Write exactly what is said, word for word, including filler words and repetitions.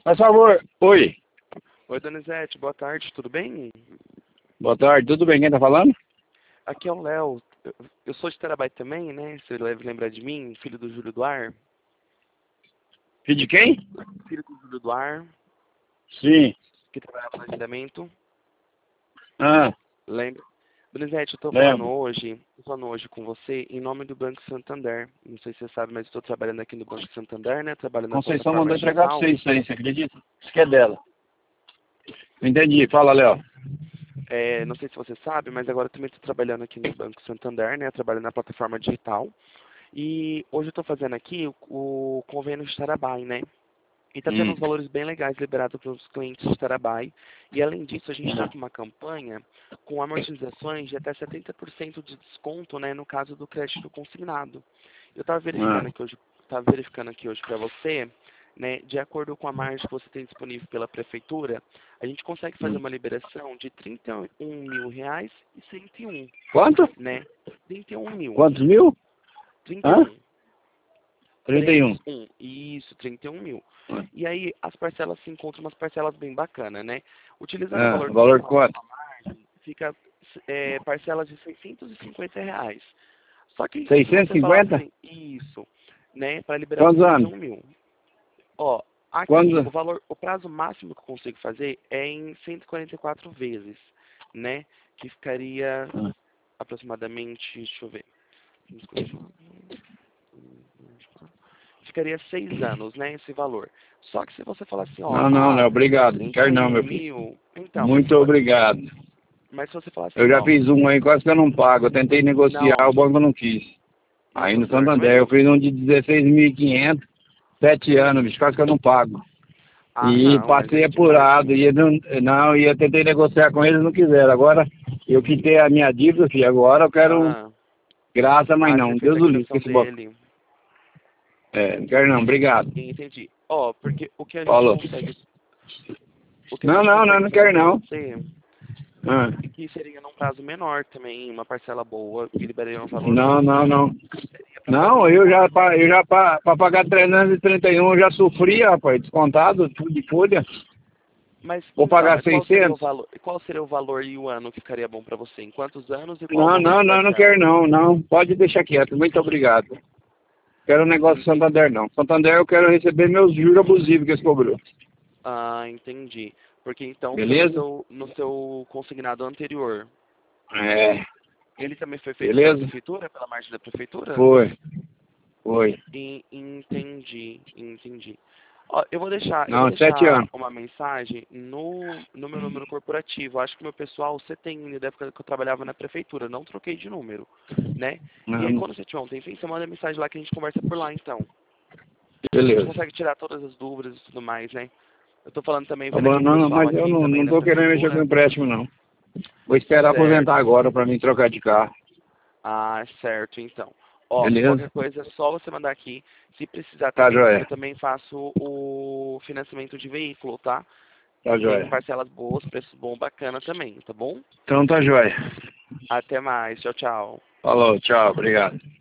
Faz favor. Oi. Oi, Donizete, boa tarde, tudo bem? Boa tarde, tudo bem? Quem tá falando? Aqui é o Léo. Eu- Eu sou de Terabai também, né? Você deve lembrar de mim, filho do Júlio Duar. Filho de quem? Filho do Júlio Duar, Sim. que trabalhava no agendamento. Ah, Lembra? Donizete, eu tô falando lembro. hoje, tô falando hoje com você em nome do Banco Santander. Não sei se você sabe, mas estou trabalhando aqui no Banco Santander, né? Trabalhando na Conceição plataforma mandou entregar pra digital. você isso aí, você acredita? Isso que é dela. Entendi. Fala, Léo. É, não sei se você sabe, mas agora eu também estou trabalhando aqui no Banco Santander, né? Trabalhando na plataforma digital. E hoje eu estou fazendo aqui o, o convênio de Terabai, né? E está tendo Hum. uns valores bem legais liberados para os clientes de Terabai. E além disso, a gente está Hum. com uma campanha com amortizações de até setenta por cento de desconto, né? No caso do crédito consignado. Eu estava Ah. verificando aqui hoje, estava verificando aqui hoje para você, né? De acordo com a margem que você tem disponível pela prefeitura, a gente consegue fazer Hum. uma liberação de trinta e um mil reais e cento e um, Quanto? né? trinta e um mil. Quantos mil? trinta e Hã? um. trinta e um. trinta e um. Isso, trinta e um mil. Ah, E aí as parcelas se encontram umas parcelas bem bacanas, né? Utilizando o Ah, valor valor de total da quanto? sua margem, fica é, parcelas de seiscentos e cinquenta reais. Só que se seiscentos você e falar cinquenta? assim, isso, né, para liberar os Quantos trinta e anos? um mil. Ó, aqui Quantos? o valor, o prazo máximo que eu consigo fazer é em cento e quarenta e quatro vezes, né? Que ficaria Ah. aproximadamente, deixa eu ver. Ficaria seis anos, né, esse valor. Só que se você falar assim, ó, Não, não, Léo, ah, obrigado. Não trinta quero e não, um meu filho. mil, então, mas se, Muito for, obrigado. mas se você falar Eu assim, já ó, fiz um aí, quase que eu não pago. Eu tentei não, negociar, o banco não quis. Aí então, no você não Santander eu argumentou. fiz um de dezesseis mil e quinhentos, sete anos, bicho, quase que eu não pago. Ah, E não, mas passei aí demais, apurado, hein? e não, não, e eu tentei negociar com eles, não quiseram. Agora eu quitei a minha dívida, filho, agora eu quero Ah, graça, mas ah, você não, fez Deus a o livre com quitação esse banco. dele. É, não quero não, obrigado. Entendi. Ó, porque o que a gente Falou. consegue, o que a Não, gente não, não, consegue não fazer quero pra não. você, Ah, e que seria num prazo menor também, uma parcela boa, que liberaria um valor não, bom, não, não. seria pra fazer Não, em eu um já, ano. pa- eu já, para pagar trezentos e trinta e um eu já sofri, rapaz, descontado, tudo de folha. Mas Vou então, pagar mas qual seria o seiscentos? valor? Qual seria o valor e o ano que ficaria bom para você? Em quantos anos e qual o Não, valor não, de não, não parcela? quero não, não. Pode deixar quieto, muito obrigado. Quero um negócio de Entendi. Santander não. Santander eu quero receber meus juros abusivos que eles cobrou. Ah, entendi. Porque então foi no Beleza? seu no seu consignado anterior. É, Ele também foi feito pela beleza? prefeitura, pela margem da prefeitura? Foi, foi. E, entendi, entendi. Ó, eu vou deixar, eu vou Não, sete deixar anos. uma mensagem no, no meu número corporativo. Acho que meu pessoal, você tem ainda da época que eu trabalhava na prefeitura, não troquei de número, né? E Não, aí não. quando você tiver um tempinho, você manda mensagem lá que a gente conversa por lá, então. A gente Beleza. consegue tirar todas as dúvidas e tudo mais, né? Eu tô falando também, Tá vendo bom, aqui o não, não, pessoal mas eu aqui não, também não da tô querendo mexer com prefeitura. empréstimo não. Vou esperar aposentar Certo. agora pra mim trocar de carro. Ah, certo, então. Ó, Beleza? qualquer coisa é só você mandar aqui. Se precisar Tá também, eu joia. também faço o financiamento de veículo, tá? Tá Tem joia. parcelas boas, preço bom, bacana também, tá bom? Então tá joia. Até mais, tchau, tchau. Falou, tchau, obrigado.